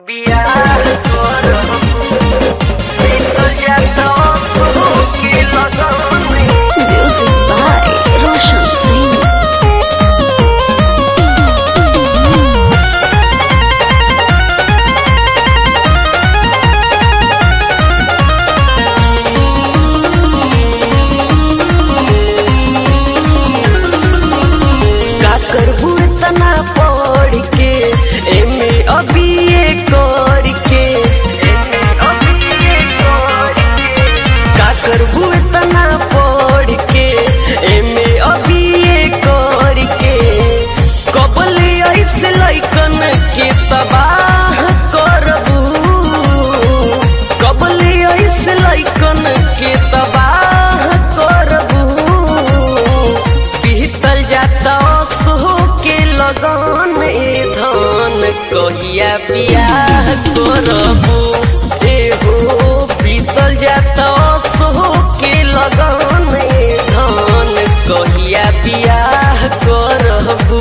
बियाह करब बीतल जाता के लगन में। Music by Roshan Singh. का करबू तना पढ़ के एमे अभी ये कर के का करबू तना पढ़ के एमे अभी ये कर के कबल ऐसे लइकन के तबाह करबू कबल ऐसे लइकन के तबाह करबू बीतल जाता सोह के लगन ए धन कहिया बियाह करबू ए हो बीतल जाता सोह के लगन ए धन कहिया बियाह करबू।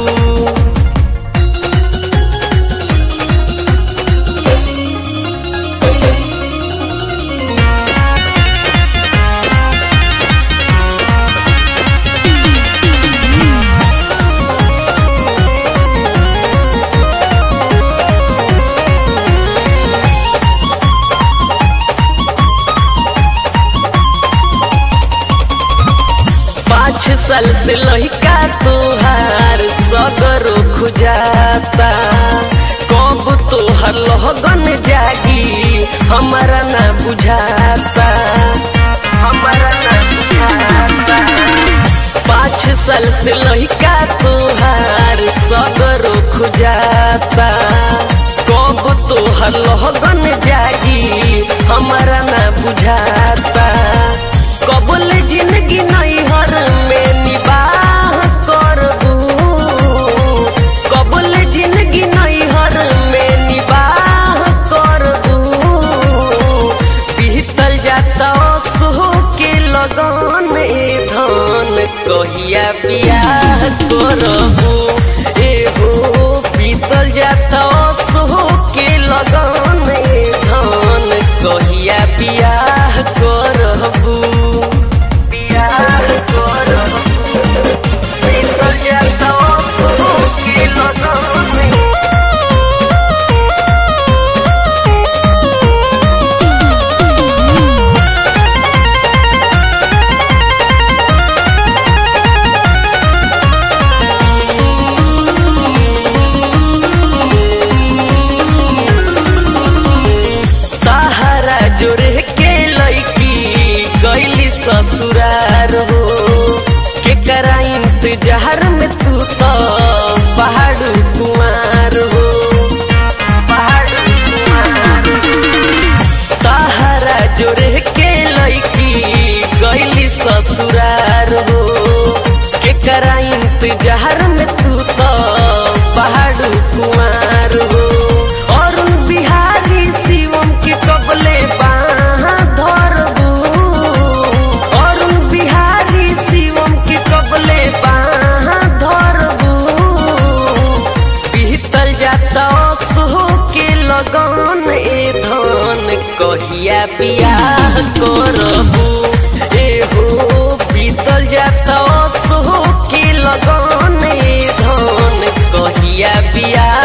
पाँच साल से लहिका तोहार सदरो खुजाता कब तोहर लगन जागी हमारा ना बुझाता हमारा ना बुझाता। पाँच साल से लहिका तोहार सदरो खुजाता कब तोहर लगन जागी हमारा ना बुझाता कबल जिंदगी नैहर में निबाह करबू कबल जिंदगी नैहर में निबाह करबू बीतल जाता सोह के लगन ए धन कहिया बियाह करबू ए हो बीतल जाता सोह के लगन ए धन कहिया बियाह करबू। ताहरा जोरे के लईकी गईली ससुरार हो केकरा इंतजार में तू तो पहाड़ू कुमार हो ताहरा जोरे के लईकी गईली ससुरार हो केकरा इंतजार में तू तो पहाड़ू कुमार हो और बिहारी शिवम के कबले बाहाँ धरबू और बिहारी शिवम के कबले बाहाँ धरबू बीतल जाता सोह के लगन ए धन कहिया बियाह करबू ए हो बीतल जाता सोह के लगन ए धन कहिया बियाह